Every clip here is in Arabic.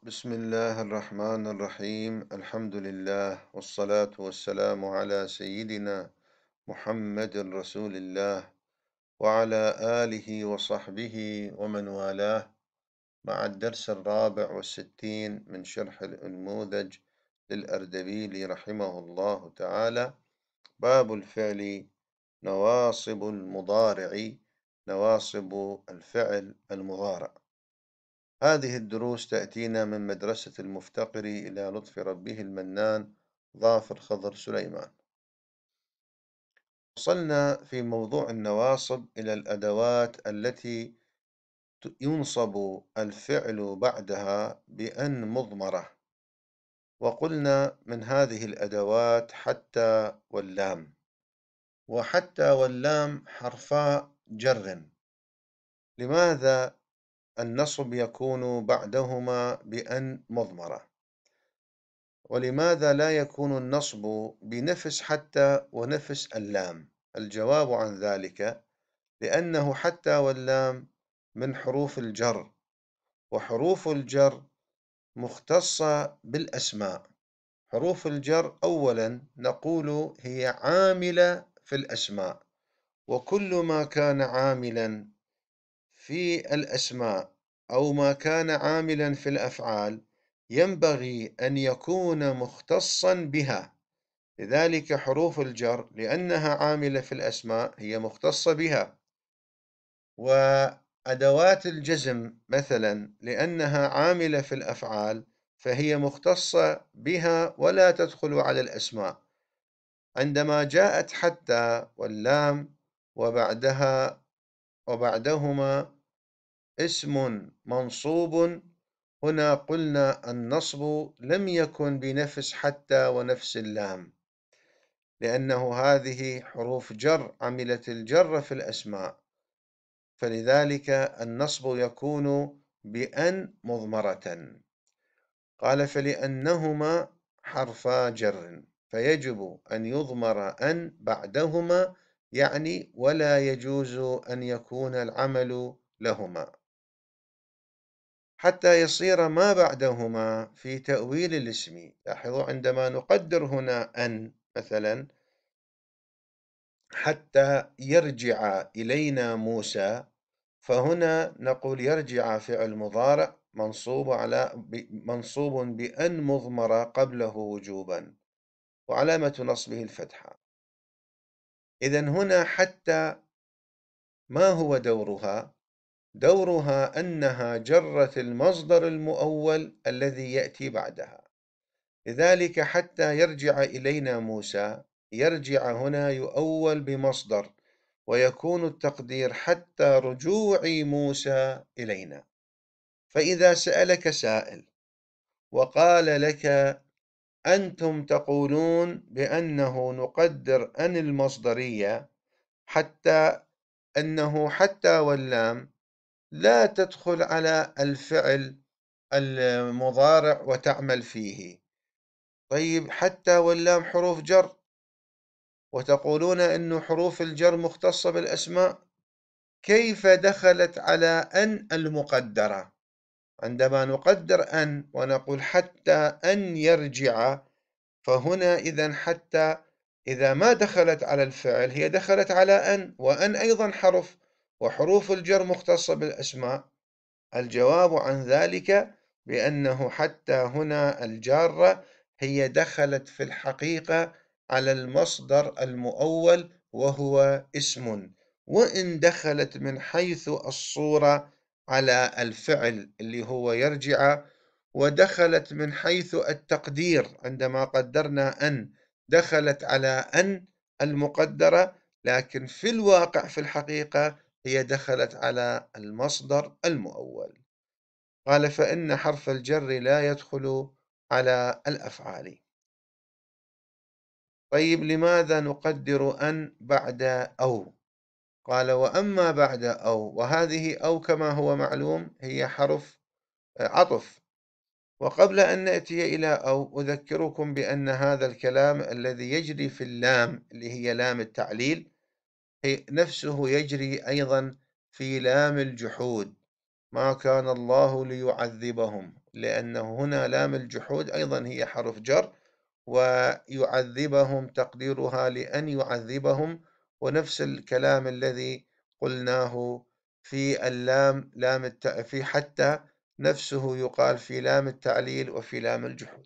بسم الله الرحمن الرحيم الحمد لله والصلاة والسلام على سيدنا محمد رسول الله وعلى آله وصحبه ومن والاه مع الدرس الرابع والستين من شرح الأنموذج للأردبيلي رحمه الله تعالى. باب الفعل نواصب المضارع، نواصب الفعل المضارع. هذه الدروس تأتينا من مدرسة المفتقر إلى لطف ربه المنان ظافر خضر سليمان. وصلنا في موضوع النواصب إلى الأدوات التي ينصب الفعل بعدها بأن مضمرة، وقلنا من هذه الأدوات حتى واللام، وحتى واللام حرفا جر. لماذا النصب يكون بعدهما بأن مضمرة؟ ولماذا لا يكون النصب بنفس حتى ونفس اللام؟ الجواب عن ذلك لأنه حتى واللام من حروف الجر، وحروف الجر مختصة بالأسماء. حروف الجر أولا نقول هي عاملة في الأسماء، وكل ما كان عاملا في الأسماء أو ما كان عاملا في الأفعال ينبغي أن يكون مختصا بها. لذلك حروف الجر لأنها عاملة في الأسماء هي مختصة بها، وأدوات الجزم مثلا لأنها عاملة في الأفعال فهي مختصة بها ولا تدخل على الأسماء. عندما جاءت حتى واللام وبعدهما اسم منصوب، هنا قلنا النصب لم يكن بنفس حتى ونفس اللام، لأنه هذه حروف جر عملت الجر في الأسماء، فلذلك النصب يكون بأن مضمرة. قال فلأنهما حرفا جر فيجب أن يضمر أن بعدهما، يعني ولا يجوز أن يكون العمل لهما، حتى يصير ما بعدهما في تأويل الاسم. لاحظوا عندما نقدر هنا أن مثلا حتى يرجع إلينا موسى، فهنا نقول يرجع فعل مضارع منصوب بأن مضمرة قبله وجوبا، وعلامة نصبه الفتحة. إذن هنا حتى ما هو دورها؟ دورها أنها جرت المصدر المؤول الذي يأتي بعدها. لذلك حتى يرجع إلينا موسى، يرجع هنا يؤول بمصدر، ويكون التقدير حتى رجوع موسى إلينا. فإذا سألك سائل وقال لك أنتم تقولون بأنه نقدر أن المصدرية حتى أنه حتى واللام لا تدخل على الفعل المضارع وتعمل فيه. طيب حتى واللام حروف جر، وتقولون أن حروف الجر مختصة بالأسماء، كيف دخلت على أن المقدرة؟ عندما نقدر أن ونقول حتى أن يرجع، فهنا إذن حتى إذا ما دخلت على الفعل هي دخلت على أن، وأن أيضا حرف، وحروف الجر مختصة بالأسماء. الجواب عن ذلك بأنه حتى هنا الجارة هي دخلت في الحقيقة على المصدر المؤول وهو اسم، وإن دخلت من حيث الصورة على الفعل اللي هو يرجع، ودخلت من حيث التقدير عندما قدرنا أن دخلت على أن المقدرة، لكن في الواقع في الحقيقة هي دخلت على المصدر المؤول. قال فإن حرف الجر لا يدخل على الأفعال. طيب لماذا نقدر أن بعد أو؟ قال وأما بعد أو، وهذه أو كما هو معلوم هي حرف عطف. وقبل أن نأتي إلى أو أذكركم بأن هذا الكلام الذي يجري في اللام اللي هي لام التعليل نفسه يجري أيضا في لام الجحود. ما كان الله ليعذبهم لأنه هنا لام الجحود أيضا هي حرف جر، ويعذبهم تقديرها لأن يعذبهم، ونفس الكلام الذي قلناه في اللام في حتى نفسه يقال في لام التعليل وفي لام الجحود.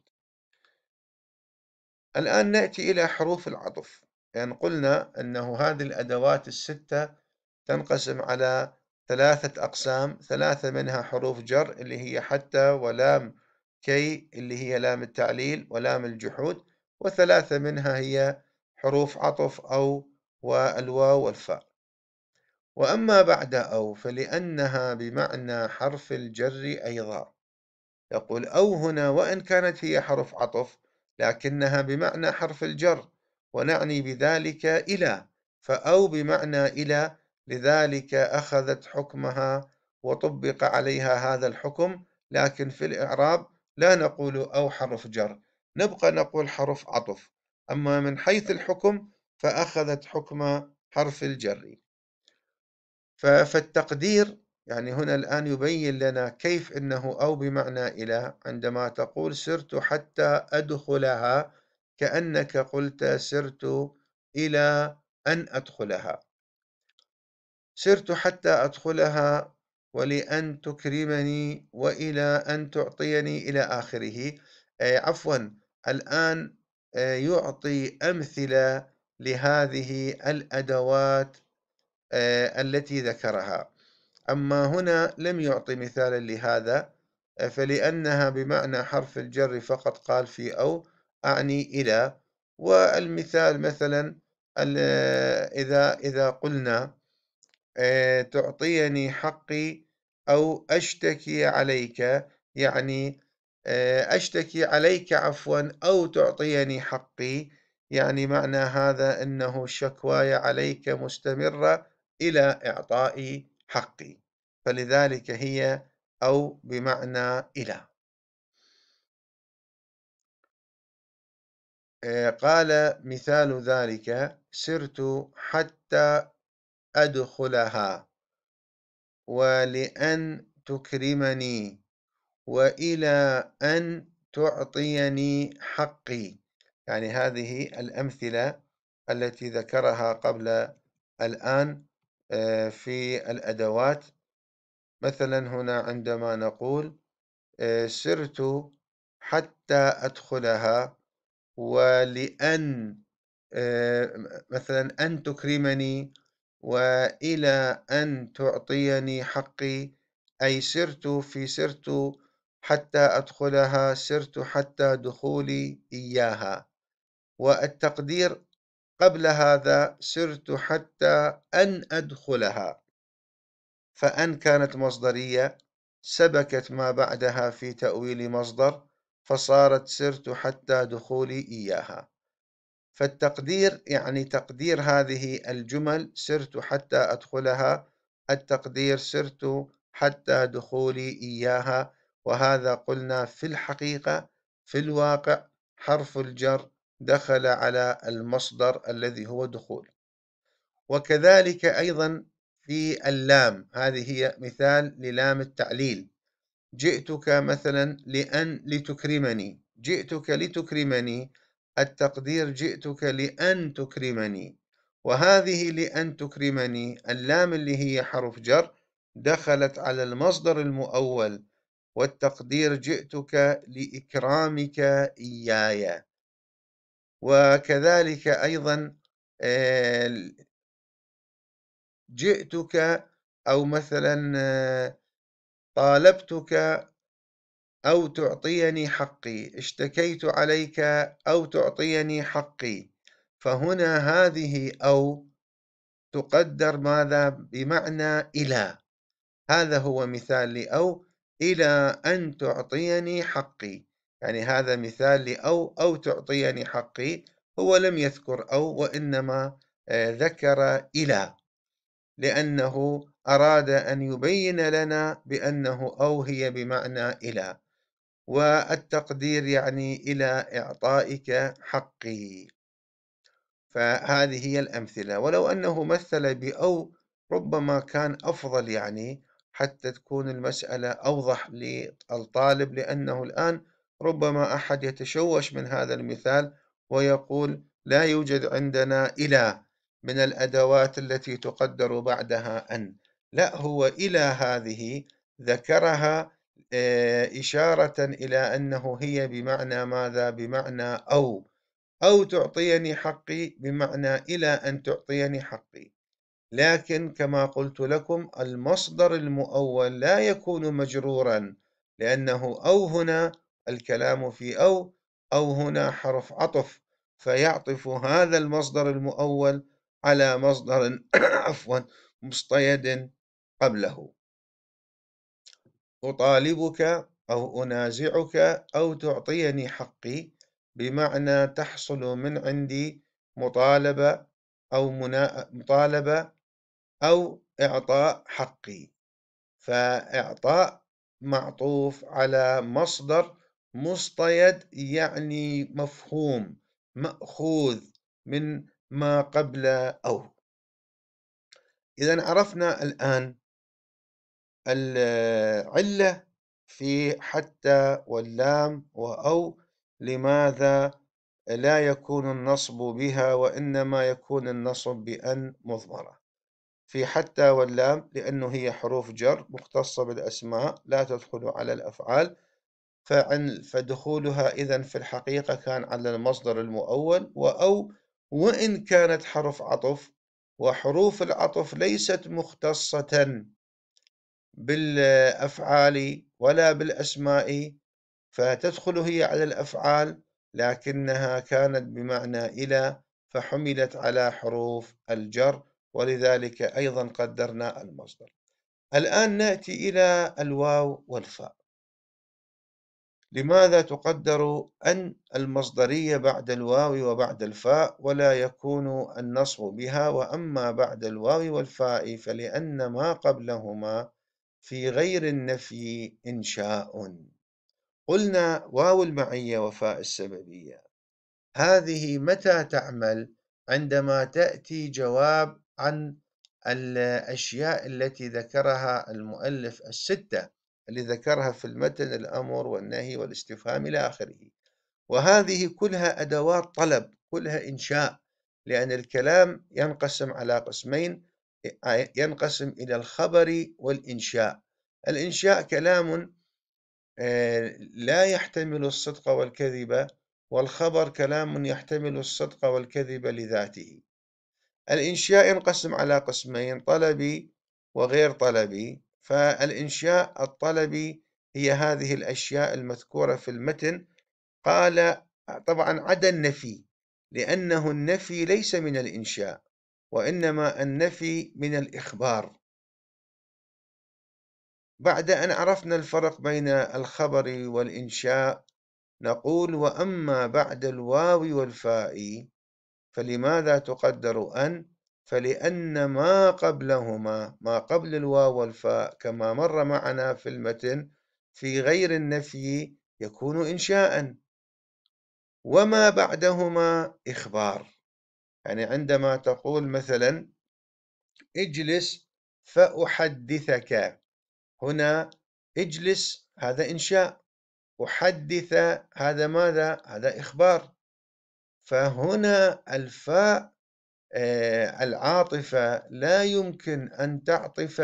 الآن نأتي إلى حروف العطف، يعني قلنا أنه هذه الأدوات الستة تنقسم على ثلاثة أقسام، ثلاثة منها حروف جر اللي هي حتى ولام كي اللي هي لام التعليل ولام الجحود، وثلاثة منها هي حروف عطف أو والواو والفاء. وأما بعد أو فلأنها بمعنى حرف الجر أيضا، يقول أو هنا وإن كانت هي حرف عطف لكنها بمعنى حرف الجر، ونعني بذلك إلى، فأو بمعنى إلى، لذلك أخذت حكمها وطبق عليها هذا الحكم. لكن في الإعراب لا نقول أو حرف جر، نبقى نقول حرف عطف، أما من حيث الحكم فأخذت حكم حرف الجر. فالتقدير يعني هنا الآن يبين لنا كيف أنه أو بمعنى إلى، عندما تقول سرت حتى أدخلها كأنك قلت سرت إلى أن أدخلها، سرت حتى أدخلها ولأن تكرمني وإلى أن تعطيني إلى آخره. عفوا، الآن يعطي أمثلة لهذه الأدوات التي ذكرها، أما هنا لم يعطي مثالا لهذا، فلأنها بمعنى حرف الجر فقط قال في أو أعني إلى. والمثال مثلا إذا قلنا تعطيني حقي أو أشتكي عليك، يعني أشتكي عليك عفوا أو تعطيني حقي، يعني معنى هذا أنه شكواي عليك مستمرة إلى إعطاء حقي، فلذلك هي أو بمعنى إلى. قال مثال ذلك سرت حتى أدخلها ولأن تكرمني وإلى أن تعطيني حقي، يعني هذه الأمثلة التي ذكرها قبل الآن في الأدوات. مثلا هنا عندما نقول سرت حتى أدخلها ولأن مثلا أن تكرمني وإلى أن تعطيني حقي، أي سرت حتى أدخلها، سرت حتى دخولي إياها. والتقدير قبل هذا سرت حتى أن أدخلها، فأن كانت مصدرية سبكت ما بعدها في تأويل مصدر فصارت سرت حتى دخولي إياها. فالتقدير يعني تقدير هذه الجمل سرت حتى أدخلها، التقدير سرت حتى دخولي إياها، وهذا قلنا في الحقيقة في الواقع حرف الجر دخل على المصدر الذي هو دخول. وكذلك أيضا في اللام، هذه هي مثال للام التعليل، جئتك مثلا لتكرمني، جئتك لتكرمني، التقدير جئتك لأن تكرمني، وهذه لأن تكرمني اللام اللي هي حرف جر دخلت على المصدر المؤول، والتقدير جئتك لإكرامك إياي. وكذلك أيضا جئتك أو مثلا طالبتك أو تعطيني حقي، اشتكيت عليك أو تعطيني حقي، فهنا هذه أو تقدر ماذا؟ بمعنى إلى، هذا هو مثال لأو، إلى أن تعطيني حقي، يعني هذا مثال لأو أو تعطيني حقي. هو لم يذكر أو وإنما ذكر إلى، لأنه أراد أن يبين لنا بأنه أو هي بمعنى إلى، والتقدير يعني إلى إعطائك حقي. فهذه هي الأمثلة، ولو أنه مثل بأو ربما كان أفضل، يعني حتى تكون المسألة أوضح للطالب، لأنه الآن ربما أحد يتشوش من هذا المثال ويقول لا يوجد عندنا إلى من الأدوات التي تقدر بعدها أن. لا، هو إلى هذه ذكرها إشارة إلى أنه هي بمعنى ماذا؟ بمعنى أو تعطيني حقي، بمعنى إلى أن تعطيني حقي. لكن كما قلت لكم المصدر المؤول لا يكون مجرورا، لأنه أو هنا الكلام في أو هنا حرف عطف، فيعطف هذا المصدر المؤول على مصدر عفوا مصطيد قبله. أطالبك أو أنازعك أو تعطيني حقي، بمعنى تحصل من عندي مطالبة أو مطالبة أو إعطاء حقي. فإعطاء معطوف على مصدر مصطيد، يعني مفهوم مأخوذ من ما قبل أو. إذا عرفنا الآن العلة في حتى واللام وأو، لماذا لا يكون النصب بها وإنما يكون النصب بأن مضمرة. في حتى واللام لأنه هي حروف جر مختصة بالأسماء لا تدخل على الأفعال، فدخولها إذن في الحقيقة كان على المصدر المؤول. وأو وإن كانت حرف عطف، وحروف العطف ليست مختصة بالأفعال ولا بالأسماء، فتدخل هي على الأفعال، لكنها كانت بمعنى إلى، فحملت على حروف الجر، ولذلك أيضا قدرنا المصدر. الآن نأتي إلى الواو والفاء. لماذا تقدر أن المصدرية بعد الواو وبعد الفاء ولا يكون النصب بها؟ وأما بعد الواو والفاء فلأن ما قبلهما في غير النفي إنشاء. قلنا واو المعية وفاء السببية هذه متى تعمل؟ عندما تأتي جواب عن الأشياء التي ذكرها المؤلف الستة اللي ذكرها في المتن: الأمر والنهي والاستفهام إلى آخره. وهذه كلها أدوات طلب، كلها إنشاء، لأن الكلام ينقسم على قسمين: ينقسم إلى الخبر والإنشاء. الإنشاء كلام لا يحتمل الصدق والكذب، والخبر كلام يحتمل الصدق والكذب لذاته. الإنشاء ينقسم على قسمين: طلبي وغير طلبي. فالإنشاء الطلبي هي هذه الأشياء المذكورة في المتن. قال طبعا عدا النفي، لأنه النفي ليس من الإنشاء، وإنما النفي من الإخبار. بعد أن عرفنا الفرق بين الخبر والإنشاء، نقول: وأما بعد الواو والفاء فلماذا تقدر أن؟ فلأن ما قبلهما، ما قبل الواو والفاء، كما مر معنا في المتن في غير النفي يكون إنشاء، وما بعدهما إخبار. يعني عندما تقول مثلا اجلس فأحدثك، هنا اجلس هذا إنشاء، أحدث هذا ماذا؟ هذا إخبار. فهنا الفاء العاطفة لا يمكن أن تعطف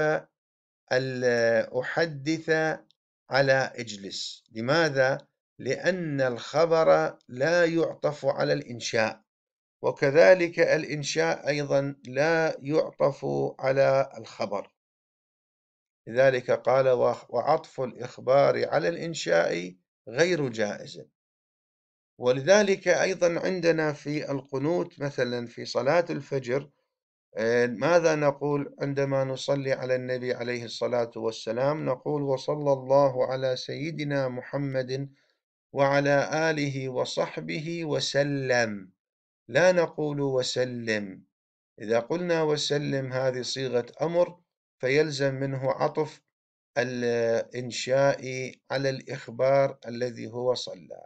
أحدث على اجلس. لماذا؟ لأن الخبر لا يعطف على الإنشاء، وكذلك الإنشاء أيضا لا يعطف على الخبر. لذلك قال: وعطف الإخبار على الإنشاء غير جائز. ولذلك أيضا عندنا في القنوت مثلا في صلاة الفجر ماذا نقول عندما نصلي على النبي عليه الصلاة والسلام؟ نقول: وصلى الله على سيدنا محمد وعلى آله وصحبه وسلم، لا نقول وسلم. إذا قلنا وسلم هذه صيغة أمر، فيلزم منه عطف الإنشاء على الإخبار الذي هو صلى.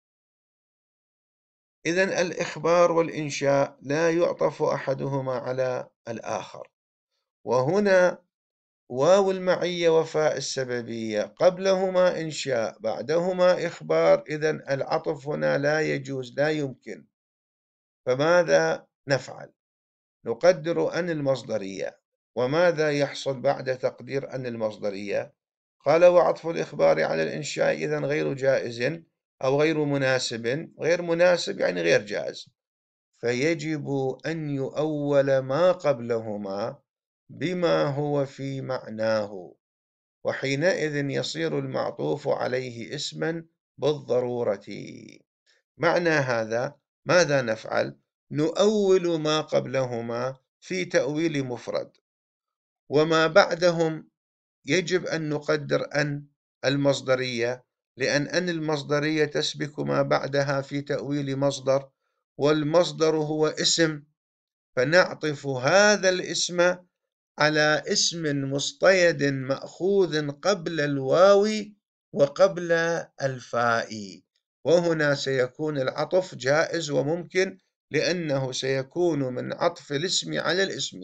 إذن الإخبار والإنشاء لا يعطف أحدهما على الآخر. وهنا واو المعية وفاء السببية، قبلهما إنشاء بعدهما إخبار، إذن العطف هنا لا يجوز، لا يمكن. فماذا نفعل؟ نقدر أن المصدرية. وماذا يحصل بعد تقدير أن المصدرية؟ قال وعطف الإخبار على الإنشاء إذن غير جائز أو غير مناسب. غير مناسب يعني غير جائز، فيجب أن يؤول ما قبلهما بما هو في معناه، وحينئذ يصير المعطوف عليه اسما بالضرورة. معنى هذا ماذا نفعل؟ نؤول ما قبلهما في تأويل مفرد، وما بعدهم يجب أن نقدر أن المصدرية، لأن أن المصدرية تسبق ما بعدها في تأويل مصدر، والمصدر هو اسم، فنعطف هذا الاسم على اسم مصطيد مأخوذ قبل الواو وقبل الفاء، وهنا سيكون العطف جائز وممكن، لأنه سيكون من عطف الاسم على الاسم،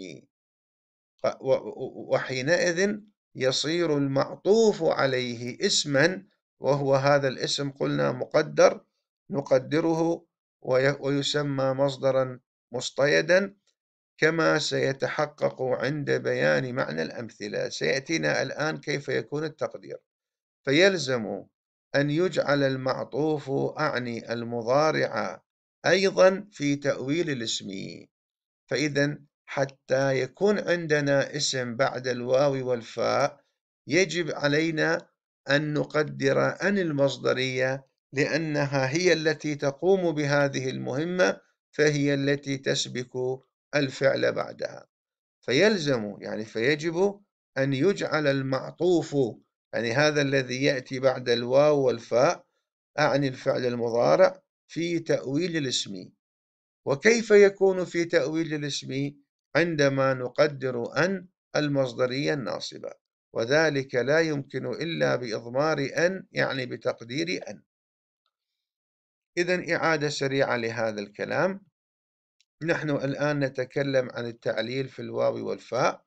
وحينئذ يصير المعطوف عليه اسما، وهو هذا الاسم قلنا مقدر، نقدره ويسمى مصدرا مصطيدا، كما سيتحقق عند بيان معنى الأمثلة. سيأتينا الآن كيف يكون التقدير. فيلزم أن يجعل المعطوف أعني المضارع أيضا في تأويل الاسم. فإذا حتى يكون عندنا اسم بعد الواو والفاء يجب علينا أن نقدر أن المصدرية، لأنها هي التي تقوم بهذه المهمة، فهي التي تسبق الفعل بعدها. فيلزم فيجب أن يجعل المعطوف، يعني هذا الذي يأتي بعد الواو والفاء أعني الفعل المضارع، في تأويل الاسم. وكيف يكون في تأويل الاسم؟ عندما نقدر أن المصدرية الناصبة، وذلك لا يمكن إلا بإضمار أن، يعني بتقدير أن. إذن إعادة سريعة لهذا الكلام. نحن الآن نتكلم عن التعليل في الواو والفاء،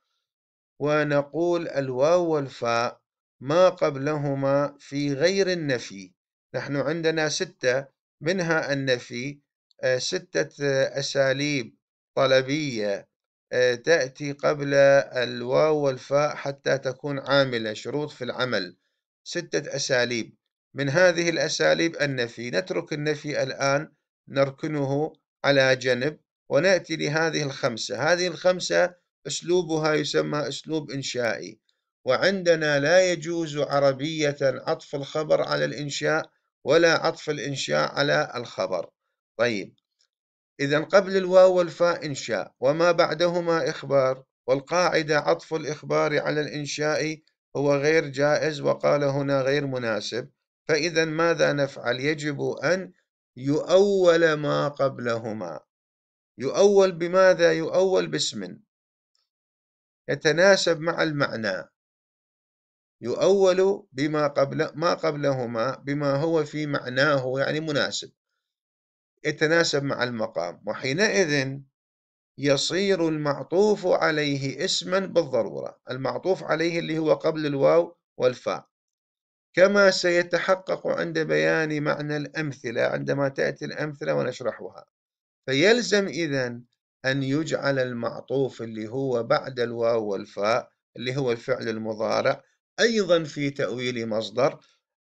ونقول الواو والفاء ما قبلهما في غير النفي. نحن عندنا 6 منها النفي، 6 أساليب طلبية تأتي قبل الواو والفاء حتى تكون عاملة، شروط في العمل، 6 أساليب. من هذه الأساليب النفي. نترك النفي الآن، نركنه على جنب، ونأتي لهذه ال5. هذه ال5 أسلوبها يسمى أسلوب إنشائي، وعندنا لا يجوز عربية عطف الخبر على الإنشاء ولا عطف الإنشاء على الخبر. طيب، إذن قبل الواو والفاء إنشاء، وما بعدهما إخبار، والقاعدة عطف الإخبار على الإنشاء هو غير جائز، وقال هنا غير مناسب. فإذا ماذا نفعل؟ يجب أن يؤول ما قبلهما. يؤول بماذا؟ يؤول باسم يتناسب مع المعنى، يؤول ما قبلهما بما هو في معناه، يعني مناسب، يتناسب مع المقام، وحينئذ يصير المعطوف عليه اسما بالضرورة. المعطوف عليه اللي هو قبل الواو والفاء، كما سيتحقق عند بيان معنى الأمثلة عندما تأتي الأمثلة ونشرحها. فيلزم إذن أن يجعل المعطوف اللي هو بعد الواو والفاء اللي هو الفعل المضارع أيضا في تأويل مصدر،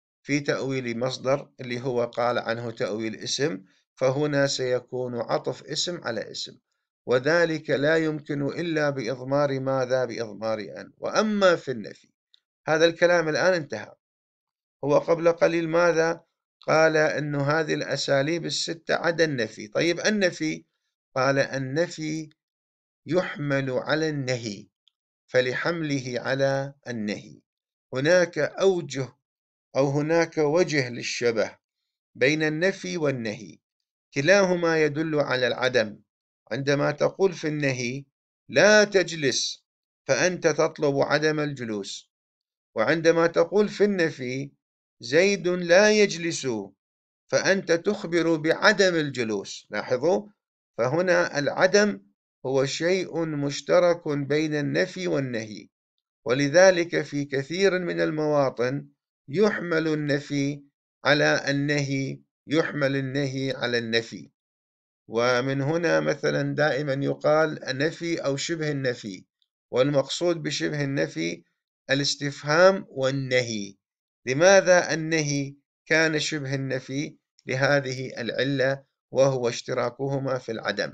اللي هو قال عنه تأويل اسم، فهنا سيكون عطف اسم على اسم، وذلك لا يمكن إلا بإضمار ماذا؟ بإضمار أن. وأما في النفي، هذا الكلام الآن انتهى. هو قبل قليل ماذا قال؟ أن هذه الأساليب ال6 عدا النفي. طيب النفي، قال النفي يحمل على النهي، فلحمله على النهي هناك أوجه أو هناك وجه للشبه بين النفي والنهي، كلاهما يدل على العدم. عندما تقول في النهي لا تجلس، فأنت تطلب عدم الجلوس، وعندما تقول في النفي زيد لا يجلس، فأنت تخبر بعدم الجلوس. لاحظوا، فهنا العدم هو شيء مشترك بين النفي والنهي، ولذلك في كثير من المواطن يحمل النفي على النهي، يحمل النهي على النفي. ومن هنا مثلا دائما يقال النفي أو شبه النفي، والمقصود بشبه النفي الاستفهام والنهي. لماذا النهي كان شبه النفي؟ لهذه العلة، وهو اشتراكهما في العدم.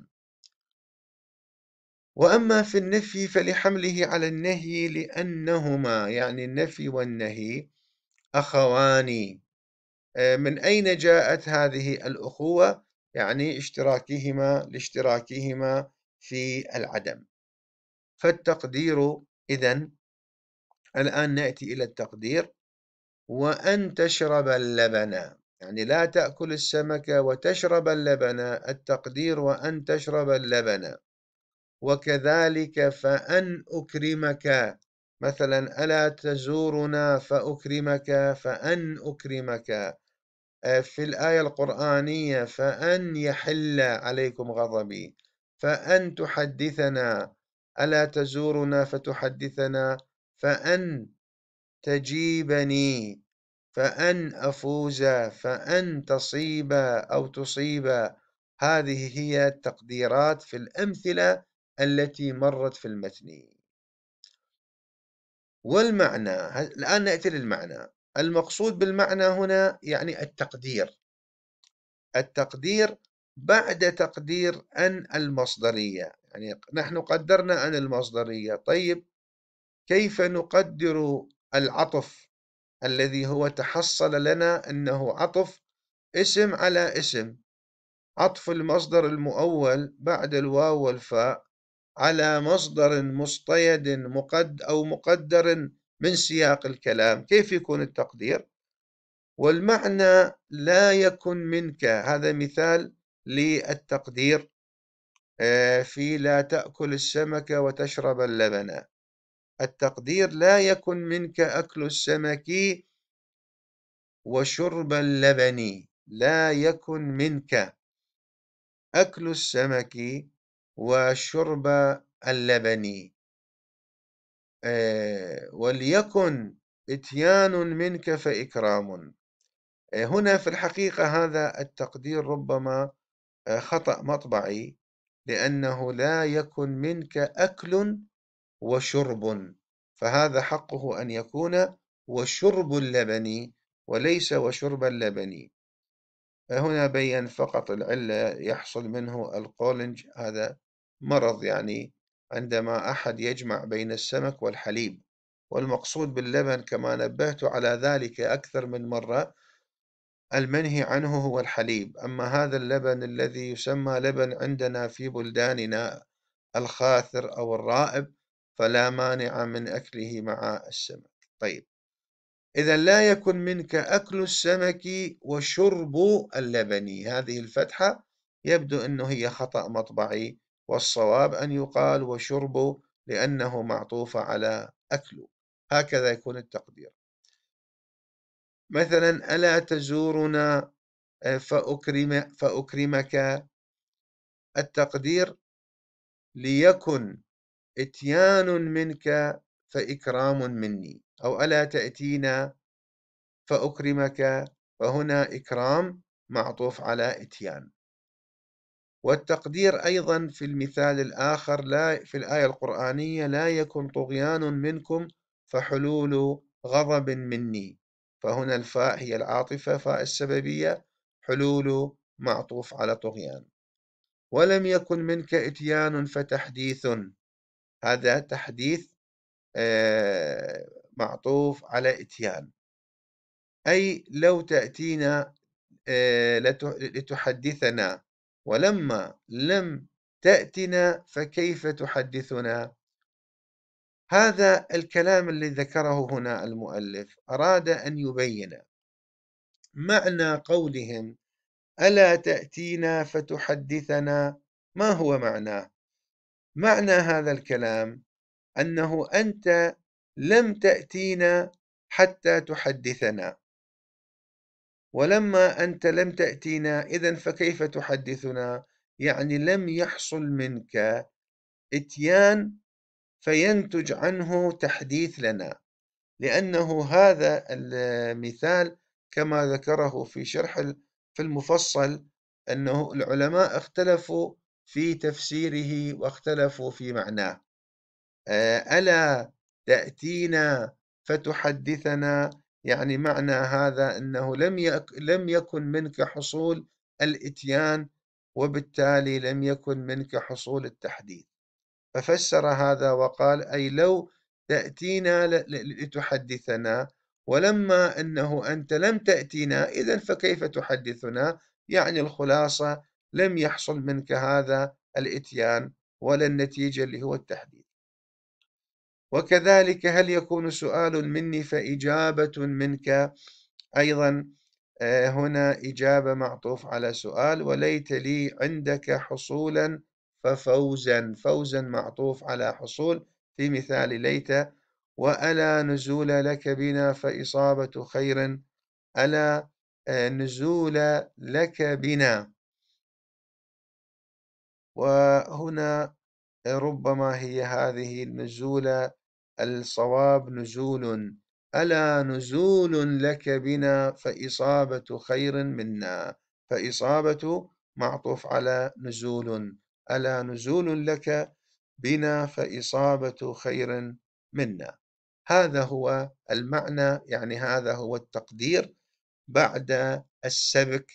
وأما في النفي فلحمله على النهي لأنهما، يعني النفي والنهي، أخوان. من أين جاءت هذه الأخوة؟ يعني لاشتراكهما في العدم. فالتقدير إذن، الآن نأتي إلى التقدير: وأن تشرب اللبن، يعني لا تأكل السمك وتشرب اللبن، التقدير وأن تشرب اللبن. وكذلك فأن أكرمك، مثلا ألا تزورنا فأكرمك، فأن أكرمك. في الآية القرآنية فأن يحل عليكم غضبي، فأن تحدثنا، ألا تزورنا فتحدثنا، فأن تجيبني، فأن أفوز، فأن تصيب أو تصيب. هذه هي التقديرات في الأمثلة التي مرت في المتن. والمعنى، الآن نأتي للمعنى. المقصود بالمعنى هنا يعني التقدير. التقدير بعد تقدير أن المصدرية، يعني نحن قدرنا أن المصدرية. طيب كيف نقدر العطف الذي هو تحصل لنا أنه عطف اسم على اسم؟ عطف المصدر المؤول بعد الواو والفاء على مصدر مصطيد أو مقدر من سياق الكلام، كيف يكون التقدير؟ والمعنى لا يكن منك، هذا مثال للتقدير في لا تأكل السمك وتشرب اللبن. التقدير لا يكن منك أكل السمك وشرب اللبن، لا يكن منك أكل السمك وشرب اللبن. وليكن إتيان منك فإكرام. هنا في الحقيقة هذا التقدير ربما خطأ مطبعي، لأنه لا يكن منك أكل وشرب، فهذا حقه أن يكون وشرب اللبن وليس وشرب اللبن. هنا بين فقط العلة، يحصل منه القولنج، هذا مرض يعني عندما أحد يجمع بين السمك والحليب. والمقصود باللبن كما نبهت على ذلك أكثر من مرة، المنهي عنه هو الحليب. أما هذا اللبن الذي يسمى لبن عندنا في بلداننا الخاثر أو الرائب فلا مانع من أكله مع السمك. طيب، إذا لا يكن منك أكل السمك وشرب اللبن، هذه الفتحة يبدو أنه هي خطأ مطبعي، والصواب أن يقال وشرب لأنه معطوف على أكل. هكذا يكون التقدير. مثلا ألا تزورنا فأكرمك، التقدير ليكن إتيان منك فإكرام مني، أو ألا تأتينا فأكرمك، فهنا إكرام معطوف على إتيان. والتقدير أيضا في المثال الآخر في الآية القرآنية لا يكن طغيان منكم فحلول غضب مني، فهنا الفاء هي العاطفة، فاء السببية، حلول معطوف على طغيان. ولم يكن منك إتيان فتحديث، هذا تحديث معطوف على إتيان، أي لو تأتينا لتحدثنا، ولما لم تأتنا فكيف تحدثنا. هذا الكلام الذي ذكره هنا المؤلف أراد أن يبين معنى قولهم ألا تأتينا فتحدثنا. ما هو معناه؟ معنى هذا الكلام أنه أنت لم تأتينا حتى تحدثنا، ولما أنت لم تأتينا إذن فكيف تحدثنا؟ يعني لم يحصل منك إتيان فينتج عنه تحديث لنا، لأنه هذا المثال كما ذكره في شرح في المفصل أنه العلماء اختلفوا في تفسيره واختلفوا في معناه. ألا تأتينا فتحدثنا، يعني معنى هذا أنه لم يكن منك حصول الإتيان، وبالتالي لم يكن منك حصول التحديث. ففسر هذا وقال أي لو تأتينا لتحدثنا، ولما أنه أنت لم تأتينا إذن فكيف تحدثنا؟ يعني الخلاصة لم يحصل منك هذا الإتيان ولا النتيجة اللي هو التحديث. وكذلك هل يكون سؤال مني فإجابة منك؟ أيضا هنا إجابة معطوف على سؤال، وليت لي عندك حصولا ففوزا، فوزا معطوف على حصول في مثال ليت. وألا نزول لك بنا فإصابة خير، ألا نزول لك بنا. وهنا ربما هي هذه النزول الصواب نزول، ألا نزول لك بنا فإصابة خير منا، فإصابة معطوف على نزول، ألا نزول لك بنا فإصابة خير منا. هذا هو المعنى، يعني هذا هو التقدير بعد السبك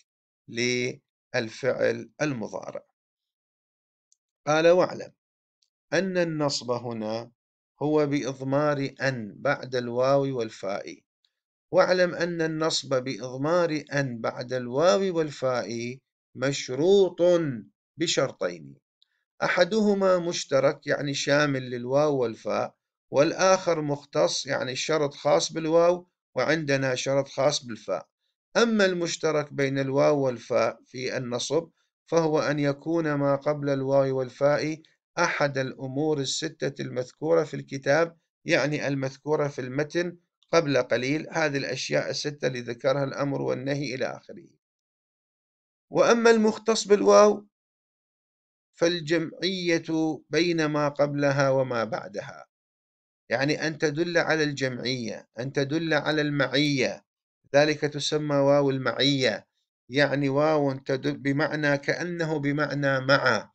للفعل المضارع. قال واعلم أن النصب هنا هو بإضمار أن بعد الواو والفاء. واعلم أن النصب بإضمار أن بعد الواو والفاء مشروط بشرطين، أحدهما مشترك يعني شامل للواو والفاء، والآخر مختص يعني شرط خاص بالواو وعندنا شرط خاص بالفاء. أما المشترك بين الواو والفاء في النصب فهو أن يكون ما قبل الواو والفاء أحد الأمور الستة المذكورة في الكتاب، يعني المذكورة في المتن قبل قليل، هذه الأشياء الستة اللي ذكرها الأمر والنهي إلى آخره. وأما المختص بالواو فالجمعية بين ما قبلها وما بعدها، يعني أن تدل على الجمعية، أن تدل على المعية، ذلك تسمى واو المعية، يعني واو تدل بمعنى كأنه بمعنى مع.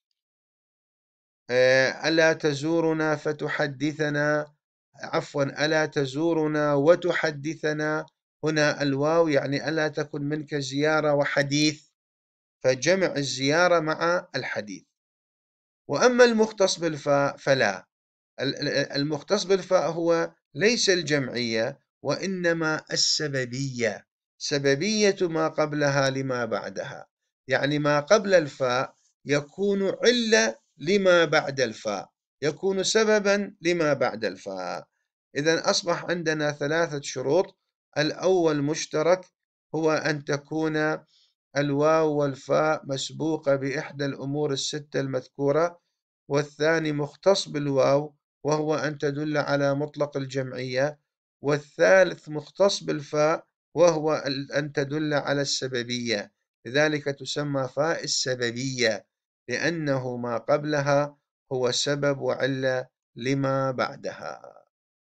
ألا تزورنا فتحدثنا، عفوا ألا تزورنا وتحدثنا، هنا الواو يعني ألا تكن منك زيارة وحديث، فجمع الزيارة مع الحديث. وأما المختص بالفاء فلا، المختص بالفاء هو ليس الجمعية وإنما السببية، سببية ما قبلها لما بعدها، يعني ما قبل الفاء يكون علة لما بعد الفاء، يكون سببا لما بعد الفاء. إذن أصبح عندنا ثلاثة شروط. الأول مشترك، هو أن تكون الواو والفاء مسبوقة بإحدى الأمور الستة المذكورة. والثاني مختص بالواو وهو أن تدل على مطلق الجمعية. والثالث مختص بالفاء وهو أن تدل على السببية، لذلك تسمى فاء السببية، لأنه ما قبلها هو سبب وعلة لما بعدها.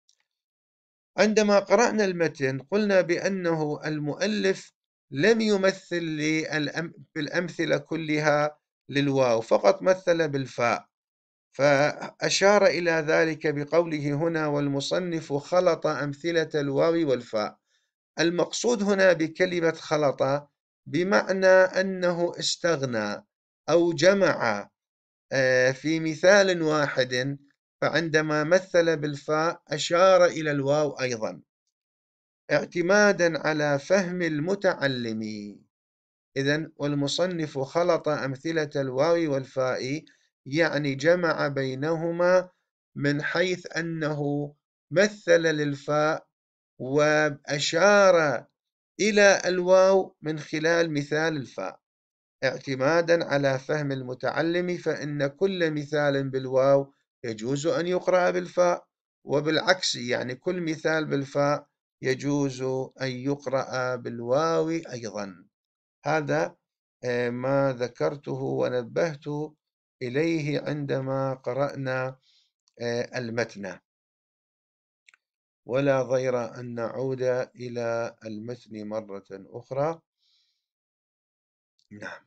عندما قرأنا المتن قلنا بأنه المؤلف لم يمثل بالأمثلة كلها للواو، فقط مثل بالفاء، فأشار إلى ذلك بقوله هنا والمصنف خلط أمثلة الواو والفاء. المقصود هنا بكلمة خلط بمعنى أنه استغنى أو جمع في مثال واحد، فعندما مثل بالفاء أشار إلى الواو أيضا اعتمادا على فهم المتعلم. إذن والمصنف خلط أمثلة الواو والفاء يعني جمع بينهما من حيث أنه مثل للفاء وأشار إلى الواو من خلال مثال الفاء، اعتمادا على فهم المتعلم، فإن كل مثال بالواو يجوز أن يقرأ بالفاء، وبالعكس يعني كل مثال بالفاء يجوز أن يقرأ بالواو أيضا. هذا ما ذكرته ونبهت إليه عندما قرأنا المتن، ولا ضير أن نعود إلى المتن مرة أخرى. نعم.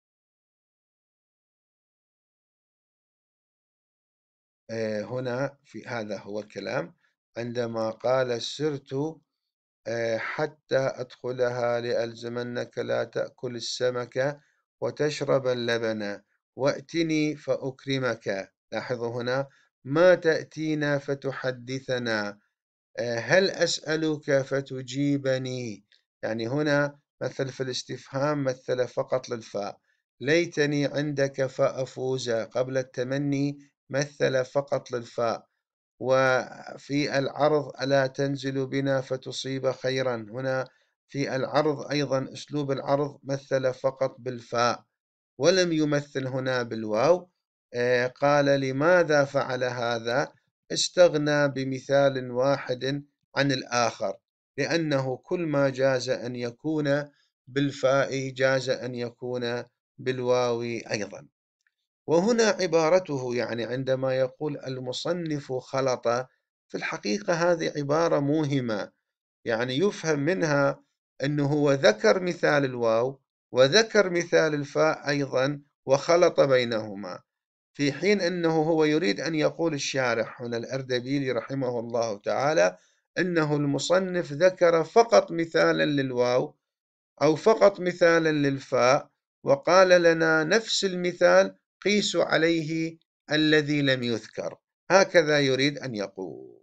هنا في هذا هو الكلام عندما قال سرت حتى أدخلها لألزمنك لا تأكل السمك وتشرب اللبن وأتني فأكرمك. لاحظوا هنا ما تأتينا فتحدثنا، هل أسألك فتجيبني. يعني هنا مثل في الاستفهام مثل فقط للفاء، ليتني عندك فأفوز قبل التمني مثل فقط للفاء. وفي العرض ألا تنزل بنا فتصيب خيرا، هنا في العرض أيضا أسلوب العرض مثل فقط بالفاء ولم يمثل هنا بالواو. قال لماذا فعل هذا؟ استغنى بمثال واحد عن الآخر، لأنه كل ما جاز أن يكون بالفاء جاز أن يكون بالواو أيضا. وهنا عبارته يعني عندما يقول المصنف خلط، في الحقيقة هذه عبارة موهمة، يعني يفهم منها أنه هو ذكر مثال الواو وذكر مثال الفاء أيضا وخلط بينهما، في حين أنه هو يريد أن يقول الشارح هنا الأردبيلي رحمه الله تعالى أنه المصنف ذكر فقط مثالا للواو أو فقط مثالا للفاء، وقال لنا نفس المثال قيسوا عليه الذي لم يذكر، هكذا يريد أن يقول.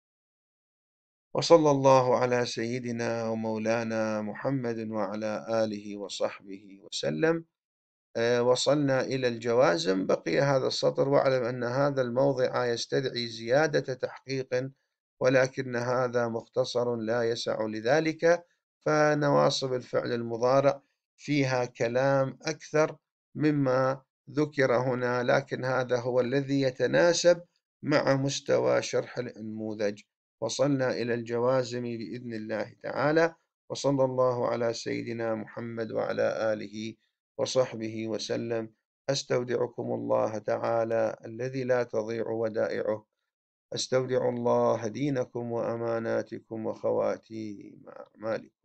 وصلى الله على سيدنا ومولانا محمد وعلى آله وصحبه وسلم. وصلنا إلى الجوازم، بقي هذا السطر: واعلم أن هذا الموضع يستدعي زيادة تحقيق، ولكن هذا مختصر لا يسع لذلك، فنواصب الفعل المضارع فيها كلام أكثر مما ذكر هنا، لكن هذا هو الذي يتناسب مع مستوى شرح النموذج. وصلنا إلى الجوازم بإذن الله تعالى. وصلى الله على سيدنا محمد وعلى آله وصحبه وسلم. أستودعكم الله تعالى الذي لا تضيع ودائعه. أستودع الله دينكم وأماناتكم وخواتيم أعمالكم.